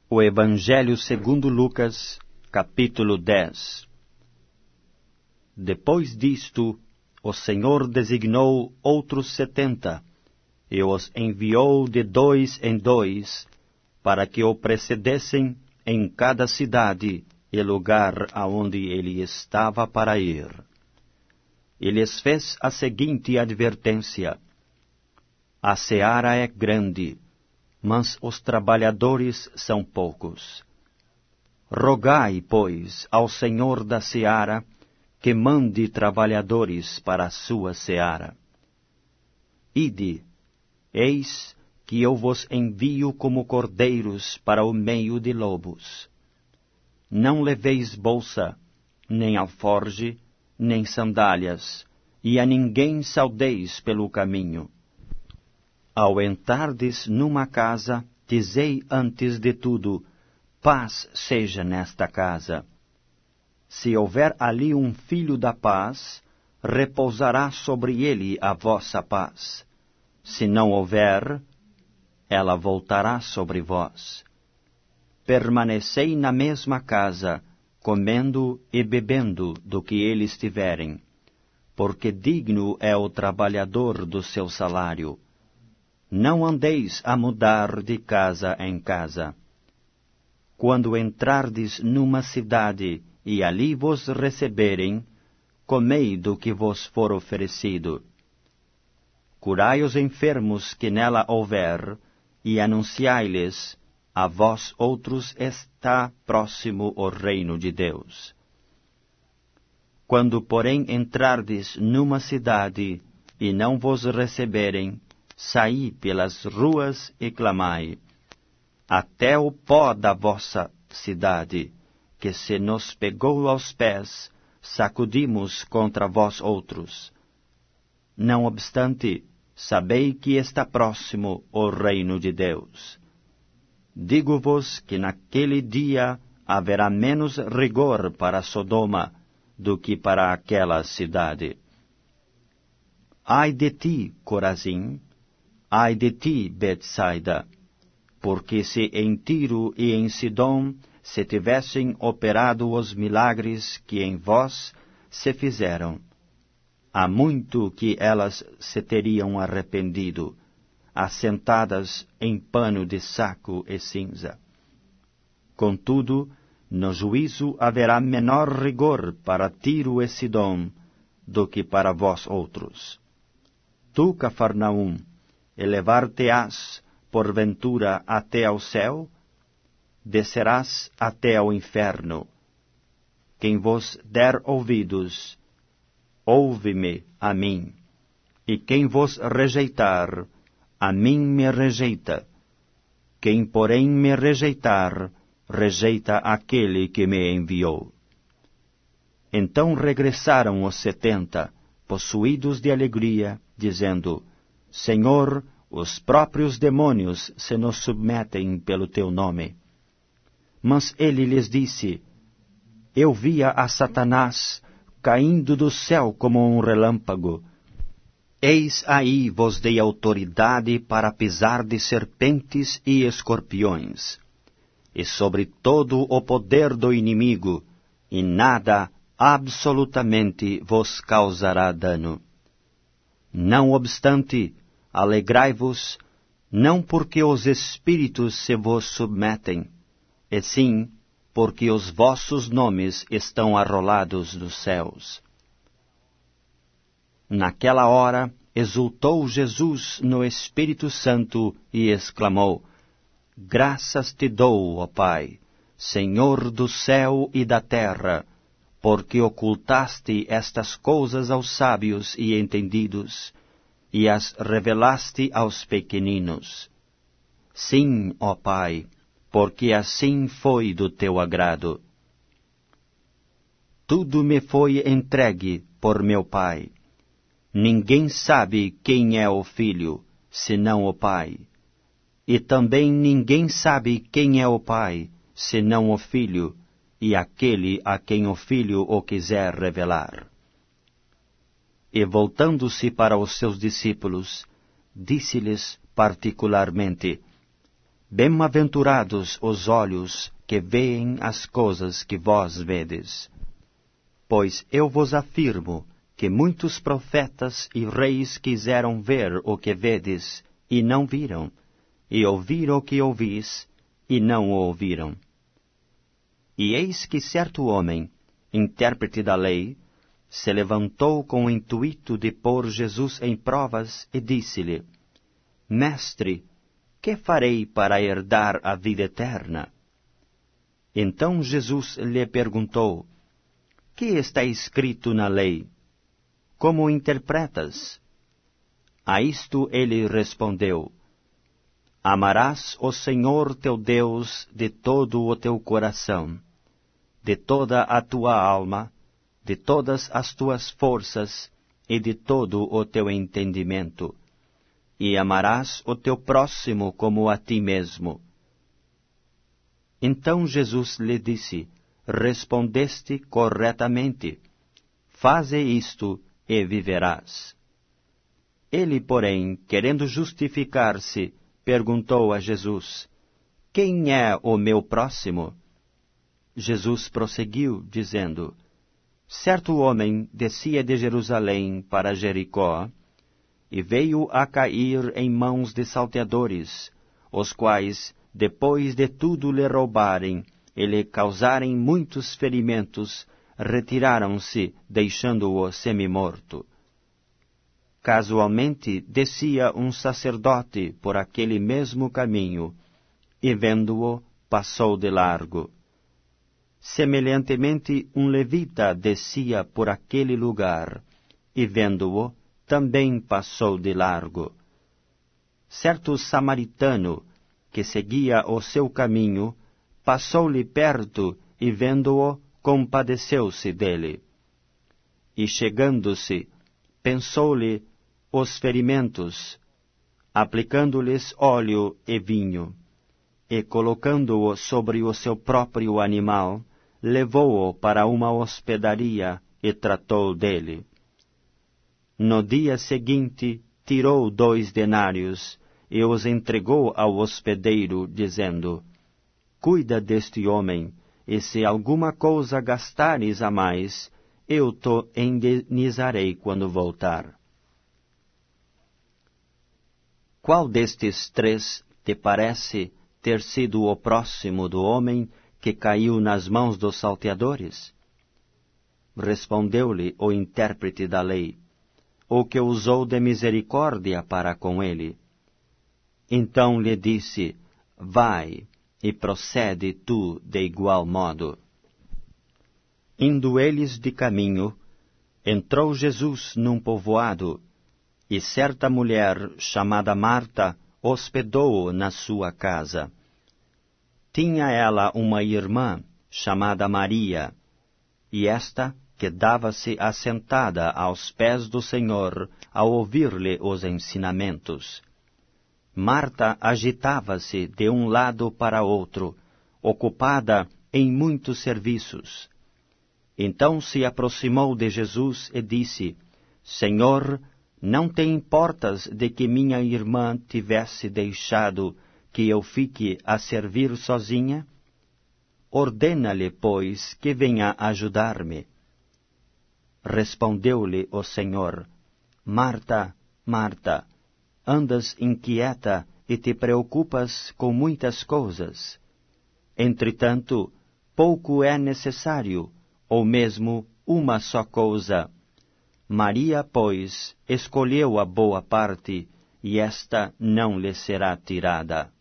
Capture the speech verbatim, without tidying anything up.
O Evangelho segundo Lucas, capítulo dez. Depois disto, o Senhor designou outros setenta, e os enviou de dois em dois, para que o precedessem em cada cidade e lugar aonde ele estava para ir. E lhes fez a seguinte advertência: A seara é grande, mas os trabalhadores são poucos. Rogai, pois, ao Senhor da seara, que mande trabalhadores para a sua seara. Ide, eis que eu vos envio como cordeiros para o meio de lobos. Não leveis bolsa, nem alforge, nem sandálias, e a ninguém saudeis pelo caminho. Ao entrardes numa casa, dizei antes de tudo: paz seja nesta casa. Se houver ali um filho da paz, repousará sobre ele a vossa paz. Se não houver, ela voltará sobre vós. Permanecei na mesma casa, comendo e bebendo do que eles tiverem, porque digno é o trabalhador do seu salário. Não andeis a mudar de casa em casa. Quando entrardes numa cidade e ali vos receberem, comei do que vos for oferecido. Curai os enfermos que nela houver, e anunciai-lhes: a vós outros está próximo o reino de Deus. Quando, porém, entrardes numa cidade e não vos receberem, saí pelas ruas e clamai: até o pó da vossa cidade, que se nos pegou aos pés, sacudimos contra vós outros. Não obstante, sabei que está próximo o reino de Deus. Digo-vos que naquele dia haverá menos rigor para Sodoma do que para aquela cidade. Ai de ti, Corazim! Ai de ti, Betsaida! Porque se em Tiro e em Sidom se tivessem operado os milagres que em vós se fizeram, há muito que elas se teriam arrependido, assentadas em pano de saco e cinza. Contudo, no juízo haverá menor rigor para Tiro e Sidom do que para vós outros. Tu, Cafarnaum, elevar-te-ás, porventura, até ao céu? Descerás até ao inferno. Quem vos der ouvidos, ouve-me a mim, e quem vos rejeitar, a mim me rejeita. Quem, porém, me rejeitar, rejeita aquele que me enviou. Então regressaram os setenta, possuídos de alegria, dizendo: Senhor, os próprios demônios se nos submetem pelo teu nome. Mas ele lhes disse: Eu via a Satanás caindo do céu como um relâmpago. Eis aí vos dei autoridade para pisar de serpentes e escorpiões, e sobre todo o poder do inimigo, e nada absolutamente vos causará dano. Não obstante, alegrai-vos, não porque os espíritos se vos submetem, e sim porque os vossos nomes estão arrolados dos céus. Naquela hora, exultou Jesus no Espírito Santo e exclamou: Graças te dou, ó Pai, Senhor do céu e da terra, porque ocultaste estas coisas aos sábios e entendidos, e as revelaste aos pequeninos. Sim, ó Pai, porque assim foi do teu agrado. Tudo me foi entregue por meu Pai. Ninguém sabe quem é o Filho, senão o Pai. E também ninguém sabe quem é o Pai, senão o Filho, e aquele a quem o Filho o quiser revelar. E voltando-se para os seus discípulos, disse-lhes particularmente: Bem-aventurados os olhos que veem as coisas que vós vedes. Pois eu vos afirmo que muitos profetas e reis quiseram ver o que vedes, e não viram, e ouvir o que ouvis, e não o ouviram. E eis que certo homem, intérprete da lei, se levantou com o intuito de pôr Jesus em provas e disse-lhe: Mestre, que farei para herdar a vida eterna? Então Jesus lhe perguntou: Que está escrito na lei? Como o interpretas? A isto ele respondeu: Amarás o Senhor teu Deus de todo o teu coração, de toda a tua alma, de todas as tuas forças e de todo o teu entendimento, e amarás o teu próximo como a ti mesmo. Então Jesus lhe disse: Respondeste corretamente. Faze isto e viverás. Ele, porém, querendo justificar-se, perguntou a Jesus: Quem é o meu próximo? Jesus prosseguiu, dizendo: Certo homem descia de Jerusalém para Jericó, e veio a cair em mãos de salteadores, os quais, depois de tudo lhe roubarem e lhe causarem muitos ferimentos, retiraram-se, deixando-o semi-morto. Casualmente descia um sacerdote por aquele mesmo caminho, e vendo-o, passou de largo. Semelhantemente, um levita descia por aquele lugar, e vendo-o, também passou de largo. Certo samaritano, que seguia o seu caminho, passou-lhe perto e, vendo-o, compadeceu-se dele. E chegando-se, pensou-lhe os ferimentos, aplicando-lhes óleo e vinho, e colocando-o sobre o seu próprio animal, levou-o para uma hospedaria e tratou dele. No dia seguinte, tirou dois denários e os entregou ao hospedeiro, dizendo: Cuida deste homem, e se alguma coisa gastares a mais, eu te indenizarei quando voltar. Qual destes três te parece ter sido o próximo do homem que caiu nas mãos dos salteadores? Respondeu-lhe o intérprete da lei: O que usou de misericórdia para com ele. Então lhe disse: Vai, e procede tu de igual modo. Indo eles de caminho, entrou Jesus num povoado, e certa mulher, chamada Marta, hospedou-o na sua casa. Tinha ela uma irmã, chamada Maria, e esta quedava-se assentada aos pés do Senhor, a ouvir-lhe os ensinamentos. Marta agitava-se de um lado para outro, ocupada em muitos serviços. Então se aproximou de Jesus e disse: Senhor, não te importas de que minha irmã tivesse deixado que eu fique a servir sozinha? Ordena-lhe, pois, que venha ajudar-me. Respondeu-lhe o Senhor: Marta, Marta, andas inquieta e te preocupas com muitas coisas. Entretanto, pouco é necessário, ou mesmo uma só coisa. Maria, pois, escolheu a boa parte, e esta não lhe será tirada.